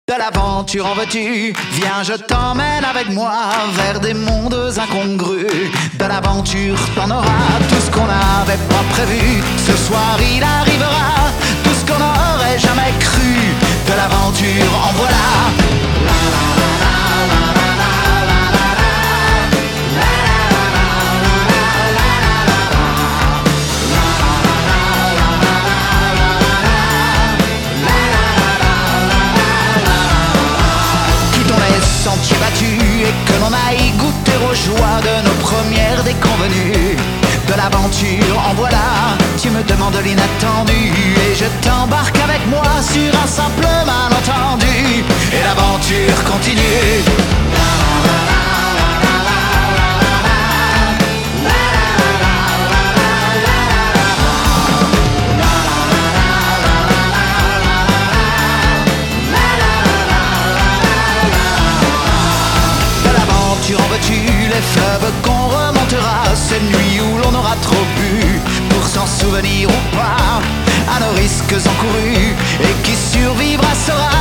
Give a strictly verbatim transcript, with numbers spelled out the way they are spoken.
De l'aventure en veux-tu? Viens, je t'emmène avec moi vers des mondes incongrus. De l'aventure, t'en auras tout ce qu'on n'avait pas prévu. Ce soir, il arrivera tout ce qu'on n'aurait jamais cru. De l'aventure, en voilà. Sentiers battus et que l'on aille goûter aux joies de nos premières déconvenues. De l'aventure, en voilà, tu me demandes l'inattendu et je t'embarque avec moi sur un simple malentendu. Et l'aventure continue. Les fleuves qu'on remontera, ces nuits où l'on aura trop bu, pour s'en souvenir ou pas, à nos risques encourus, et qui survivra sera